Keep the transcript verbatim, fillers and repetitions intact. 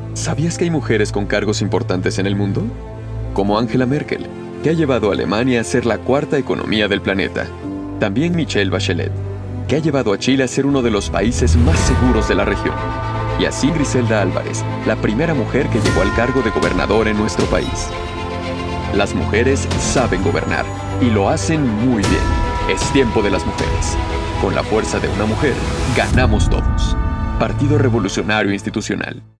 ¿Sabías que hay mujeres con cargos importantes en el mundo? Como Angela Merkel, que ha llevado a Alemania a ser la cuarta economía del planeta. También Michelle Bachelet, que ha llevado a Chile a ser uno de los países más seguros de la región. Y así Griselda Álvarez, la primera mujer que llegó al cargo de gobernador en nuestro país. Las mujeres saben gobernar y lo hacen muy bien. Es tiempo de las mujeres. Con la fuerza de una mujer, ganamos todos. Partido Revolucionario Institucional.